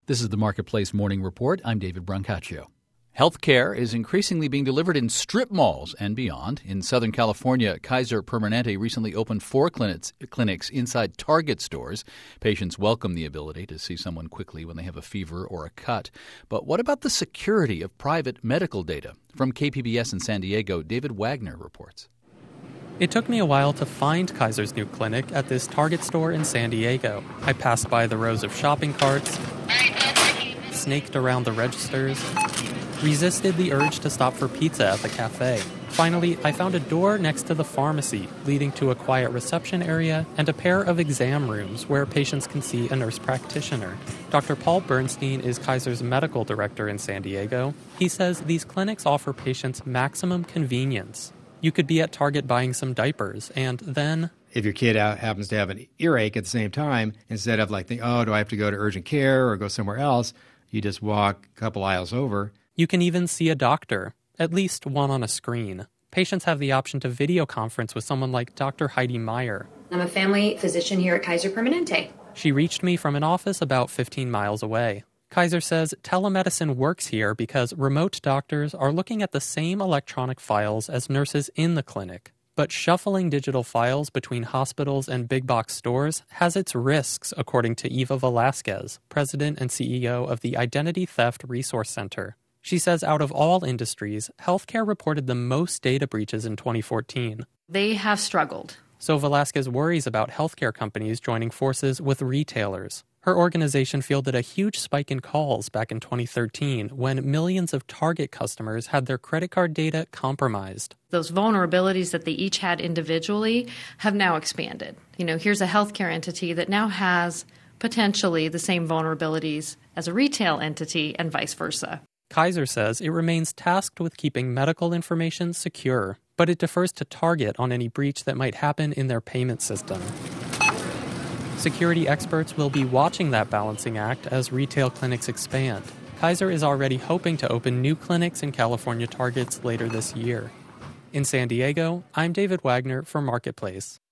This is the Marketplace Morning Report. I'm David Brancaccio. Healthcare is increasingly being delivered in strip malls and beyond. In Southern California, Kaiser Permanente recently opened 4 clinics inside Target stores. Patients welcome the ability to see someone quickly when they have a fever or a cut. But what about the security of private medical data? From KPBS in San Diego, David Wagner reports. It took me a while to find Kaiser's new clinic at this Target store in San Diego. I passed by the rows of shopping carts, snaked around the registers, resisted the urge to stop for pizza at the cafe. Finally, I found a door next to the pharmacy, leading to a quiet reception area and a pair of exam rooms where patients can see a nurse practitioner. Dr. Paul Bernstein is Kaiser's medical director in San Diego. He says these clinics offer patients maximum convenience. You could be at Target buying some diapers, and then... If your kid happens to have an earache at the same time, instead of like, do I have to go to urgent care or go somewhere else, you just walk a couple aisles over. You can even see a doctor, at least one on a screen. Patients have the option to video conference with someone like Dr. Heidi Meyer. I'm a family physician here at Kaiser Permanente. She reached me from an office about 15 miles away. Kaiser says telemedicine works here because remote doctors are looking at the same electronic files as nurses in the clinic. But shuffling digital files between hospitals and big box stores has its risks, according to Eva Velasquez, president and CEO of the Identity Theft Resource Center. She says out of all industries, healthcare reported the most data breaches in 2014. They have struggled. So Velasquez worries about healthcare companies joining forces with retailers. Her organization fielded a huge spike in calls back in 2013 when millions of Target customers had their credit card data compromised. Those vulnerabilities that they each had individually have now expanded. Here's a healthcare entity that now has potentially the same vulnerabilities as a retail entity and vice versa. Kaiser says it remains tasked with keeping medical information secure, but it defers to Target on any breach that might happen in their payment system. Security experts will be watching that balancing act as retail clinics expand. Kaiser is already hoping to open new clinics in California Targets later this year. In San Diego, I'm David Wagner for Marketplace.